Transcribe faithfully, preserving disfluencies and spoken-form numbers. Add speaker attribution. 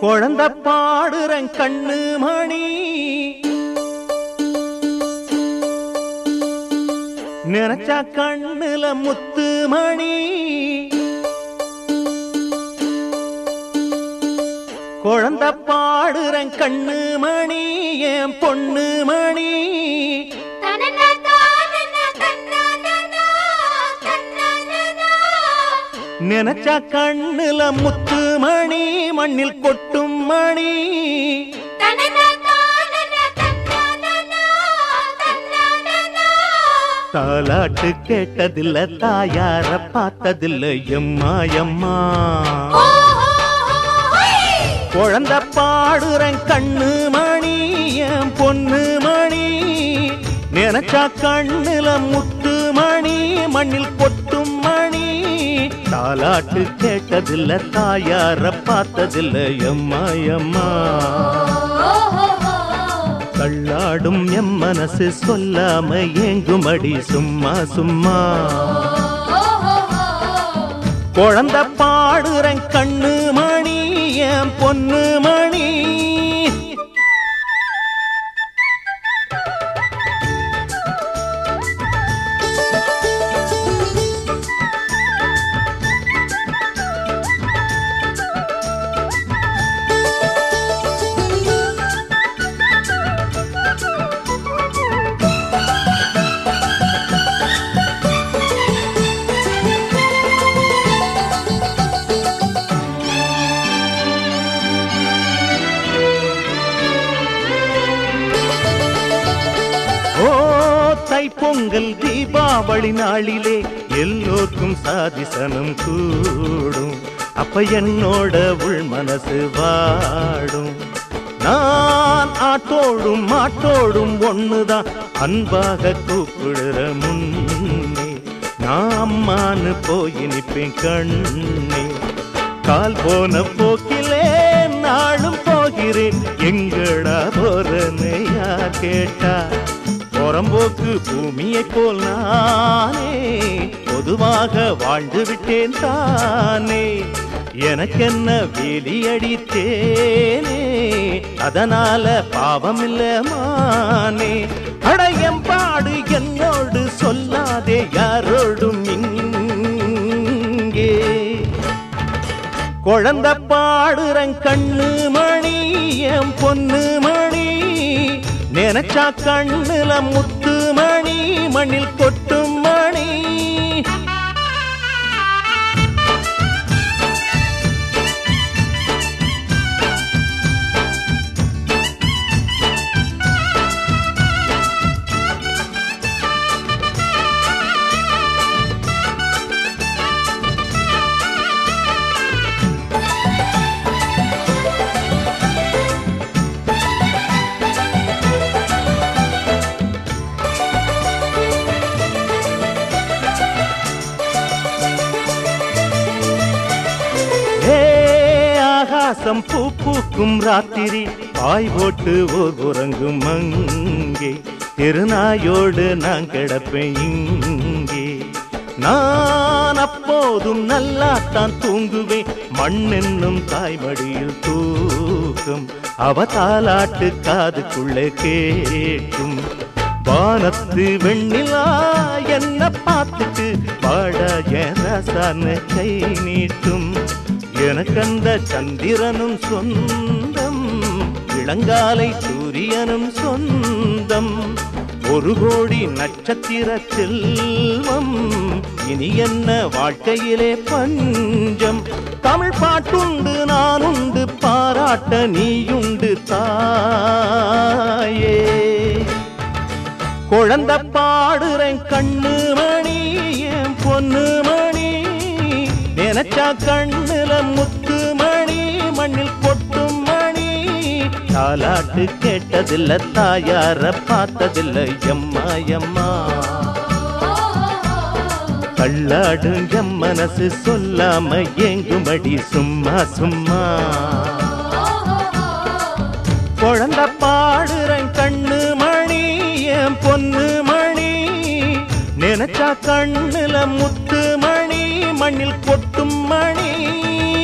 Speaker 1: குழந்தை பாடுறன் கண்ணு மணி நினைச்சா கண்ணுல முத்து மணி குழந்தை பாடுறன் கண்ணு மணி என் பொண்ணு மணி நினைச்சா கண்ணுல முத்து மணி மண்ணில் கொட்டும் மணி தாலாட்டு கேட்டதில்ல தாயார பார்த்ததில்ல எம்மா எம்மா குழந்தை பாடுறன் கண்ணு மணி என் பொண்ணு மணி நினைச்சா கண்ணுல முத்து மணி மண்ணில் கொட்டும் மணி தாலாட்டு கேட்டதில்ல தாயார பார்த்ததில்ல எம்மா எம்மா தள்ளாடும் எம் மனசு சொல்லாம ஏங்குமடி சும்மா சும்மா குழந்தை பாடுறன் கண்ணு மணி என் பொண்ணு மணி பொங்கல் தீபாவளி நாளிலே எல்லோருக்கும் சாதிசனம் கூடும் அப்ப என்னோட உள் மனசு வாடும் நான் ஆட்டோடும் மாட்டோடும் ஒண்ணுதான் அன்பாக கூப்பிடுற முன்னே நான் அம்மானு போய் நிப்பேன் கண்ணே கால் போன போக்கிலே நாளும் போகிறேன் எங்கடா போறன்னு யார் கேட்டா புறம்போக்கு பூமியை போல் நானே பொதுவாக வாழ்ந்து விட்டேன் தானே எனக்கென்ன வேலி அடித்தேனே அதனால பாவம் இல்ல மானே அடையம்பாடு என்னோடு சொல்லாதே யாரோடும் இங்கே குழந்தை பாடுறன் கண்ணு மணி என் பொண்ணு மணி நினைச்சா கண்ணுல முத்து மணி மண்ணில் கொட்டும் மணி ஆகாசம் பூ பூக்கும் ராத்திரி பாய் போட்டு ஓர் உறங்கும் அங்கே திருநாயோடு நான் கிடப்பேன் இங்கே நான் அப்போதும் நல்லாத்தான் தூங்குவேன் மண்ணென்னும் தாய்மடியில் தூக்கம் அவ தாலாட்டு காதுக்குள்ளே கேட்கும் வானத்து வெண்ணிலா என்ன பார்த்துட்டு பாட என் ரசான கை நீட்டும் எனக்கந்த சந்திரனும் சொந்தம் இளங்காலை சூரியனும் சொந்தம் ஒரு கோடி நட்சத்திர செல்வம் இனி என்ன வாழ்க்கையிலே பஞ்சம் தமிழ் பாட்டுண்டு நானுண்டு பாராட்ட நீயுண்டு தாயே குழந்தை பாடுறன் கண்ணு மணி என் பொண்ணு மணி நினைச்சா கண்ணுல முத்து மணி மண்ணில் கொட்டும் மணி தாலாட்டு கேட்டதில்ல தாயார பார்த்ததில்ல எம்மா எம்மா தள்ளாடு எம் மனசு சொல்லாம ஏங்குமடி சும்மா சும்மா குழந்தை பாடுறன் கண்ணு மணி என் பொண்ணு மணி நினைச்சா கண்ணுல முத்து மணி மண்ணில் கொட்டும் மணி